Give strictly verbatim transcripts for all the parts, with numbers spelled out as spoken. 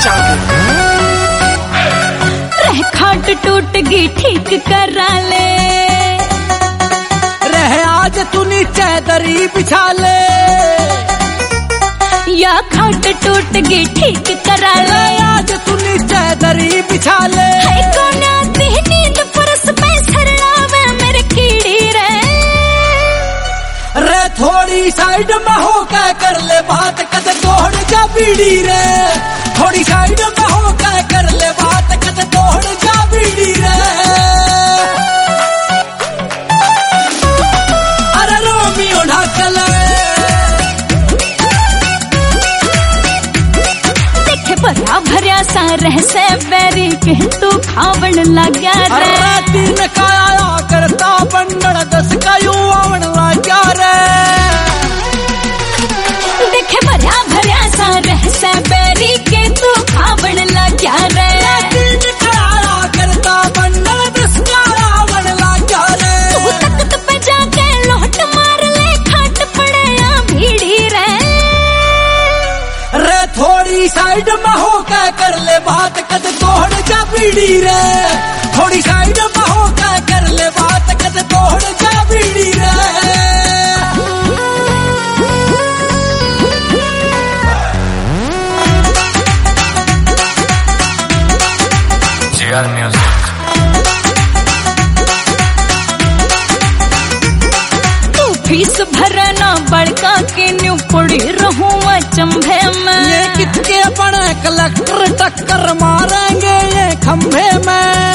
रह खाट टूट गई ठीक करा ले, रह आज तू नीचे दरी बिछा ले, या खाट टूट गई ठीक करा ले, आज तू नीचे दरी बिछा ले। कौन आती नींद परस पे सरलावे मेरे कीड़ी रे, रे थोड़ी साइड में होकर कर ले बात कद तोड़ जा बीड़ी रे, थोड़ी साइड में होकर कर ले बात कद तोड़ जा बीड़ी रे। अरे रोमियो ढाकल देखे भरा भरिया सा रह से बैरी के तू खावण लग्या रे, तीन काया करता बंडल दस का यू आवन लग्या रे। देखे भरिया भरिया सा रह से बैरी के तू खावण लग्या रे, तीन काया करता बंडल दस का आवन लग्या रे। तू तख्त पे जाके लोट मार ले खाट पड़े या भीड़ी रे, रे थोड़ी साइड में होकर कर ले बात कद तोड़ जा बीड़ी रे, थोड़ी साइड में होकर कर ले बात कद तोड़ जा बीड़ी रे। म्यूजिक तू फीस भरना बड़का के न्यू पड़ी रहूं चंभे में, ये कितके बड़े कलेक्टर टक्कर मारेंगे ये खंभे में।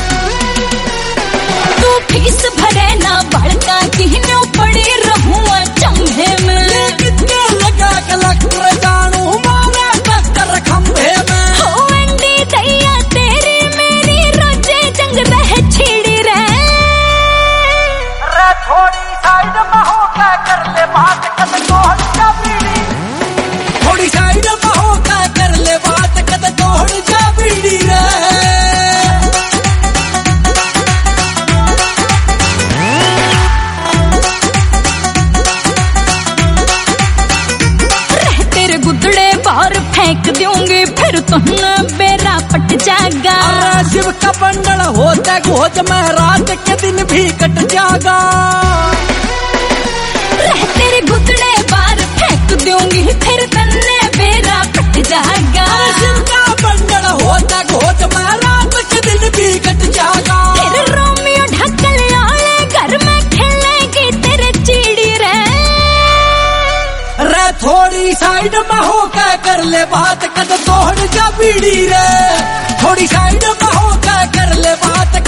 तू फीस भरे ना बड़का की न्यू पड़ी रहूं चंभे में, ये कितके लगा कलेक्टर जानू मारे टक्कर खंभे में। हो अंडी दैया तेरी मेरी रोजे जंग रह छिड़ी रे, रे थोड़ी साइड में होकर कर ले बात कद तोड़ जा बीड़ी, थोड़ी साइड में होकर कर ले बात कद तोड़ जा बीड़ी रे। रह तेरे गुदड़े बाहर फेंक दूंगी फिर तुमने बेरा पट जागा, अरे शिव का बंडल होता गोज में रात के दिन भी कट जागा। रह तेरे गुदड़े बाहर फेंक दूंगी फिर तन्ने बेरा पट जागा, शिव का बंडल होता गोज में रात के दिन भी कट जागा। फिर रोमियो ढक्कल आले घर में खेलेगी तेरे चीड़ी रे, रे थोड़ी साइड में होकर कर ले बात कद तोड़ जा बीड़ी रे, थोड़ी साइड में होकर कर ले बात